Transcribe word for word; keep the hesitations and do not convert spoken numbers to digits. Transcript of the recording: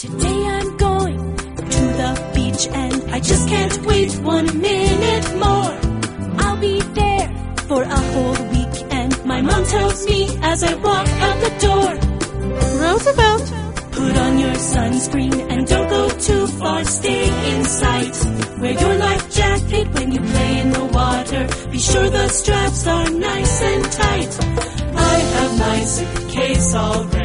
Today I'm going to the beach and I just can't wait one minute more. I'll be there for a whole week and my mom tells me as I walk out the door, Roosevelt, put on your sunscreen and don't go too far, stay in sight. Wear your life jacket when you play in the water, be sure the straps are nice and tight. I have my suitcase all ready.